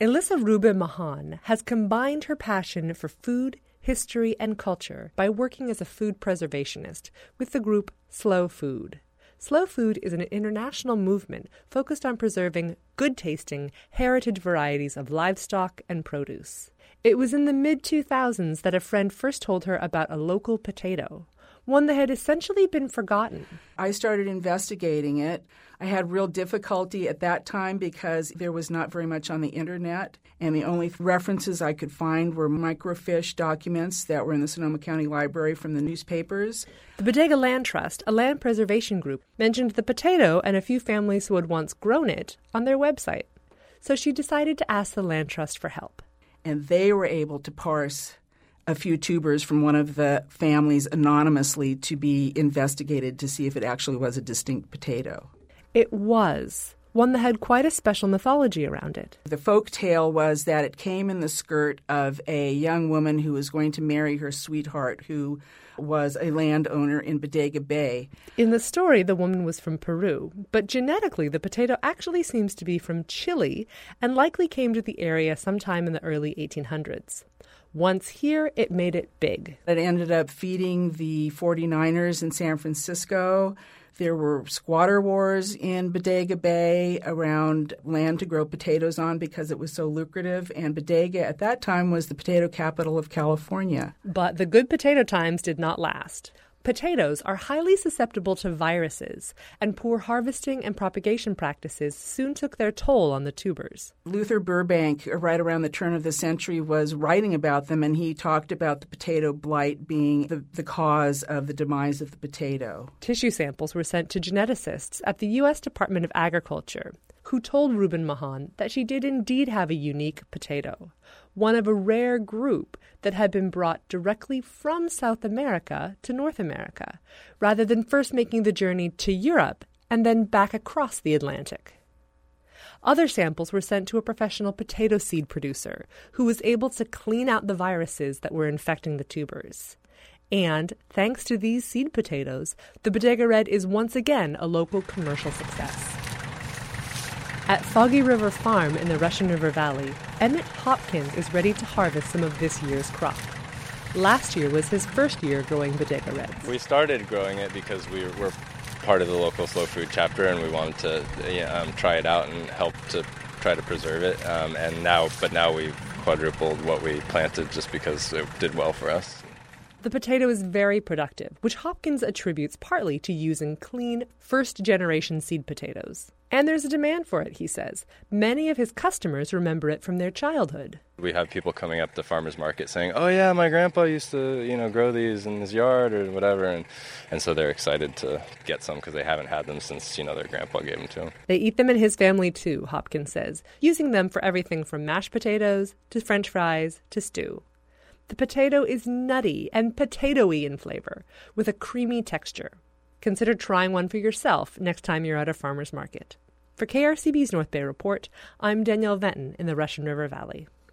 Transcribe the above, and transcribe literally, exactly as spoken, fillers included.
Elissa Rubin Mahan has combined her passion for food, history, and culture by working as a food preservationist with the group Slow Food. Slow Food is an international movement focused on preserving good-tasting, heritage varieties of livestock and produce. It was in the mid two thousands that a friend first told her about a local potato, one that had essentially been forgotten. I started investigating it. I had real difficulty at that time because there was not very much on the internet, and the only references I could find were microfiche documents that were in the Sonoma County Library from the newspapers. The Bodega Land Trust, a land preservation group, mentioned the potato and a few families who had once grown it on their website. So she decided to ask the Land Trust for help. And they were able to parse a few tubers from one of the families anonymously to be investigated to see if it actually was a distinct potato. It was, one that had quite a special mythology around it. The folk tale was that it came in the skirt of a young woman who was going to marry her sweetheart, who was a landowner in Bodega Bay. In the story, the woman was from Peru, but genetically the potato actually seems to be from Chile and likely came to the area sometime in the early eighteen hundreds. Once here, it made it big. It ended up feeding the forty-niners in San Francisco. There were squatter wars in Bodega Bay around land to grow potatoes on because it was so lucrative. And Bodega at that time was the potato capital of California. But the good potato times did not last. Potatoes are highly susceptible to viruses, and poor harvesting and propagation practices soon took their toll on the tubers. Luther Burbank, right around the turn of the century, was writing about them, and he talked about the potato blight being the, the cause of the demise of the potato. Tissue samples were sent to geneticists at the U S Department of Agriculture, who told Rubin Mahan that she did indeed have a unique potato, one of a rare group that had been brought directly from South America to North America, rather than first making the journey to Europe and then back across the Atlantic. Other samples were sent to a professional potato seed producer who was able to clean out the viruses that were infecting the tubers. And thanks to these seed potatoes, the Bodega Red is once again a local commercial success. At Foggy River Farm in the Russian River Valley, Emmett Hopkins is ready to harvest some of this year's crop. Last year was his first year growing Bodega Reds. We started growing it because we were part of the local slow food chapter, and we wanted to you know, um, try it out and help to try to preserve it. Um, and now, but now we've quadrupled what we planted just because it did well for us. The potato is very productive, which Hopkins attributes partly to using clean, first-generation seed potatoes. And there's a demand for it, he says. Many of his customers remember it from their childhood. We have people coming up to farmers market saying, oh yeah, my grandpa used to, you know, grow these in his yard or whatever. And, and so they're excited to get some because they haven't had them since, you know, their grandpa gave them to them. They eat them in his family too, Hopkins says, using them for everything from mashed potatoes to French fries to stew. The potato is nutty and potato-y in flavor, with a creamy texture. Consider trying one for yourself next time you're at a farmer's market. For K R C B's North Bay Report, I'm Danielle Venton in the Russian River Valley.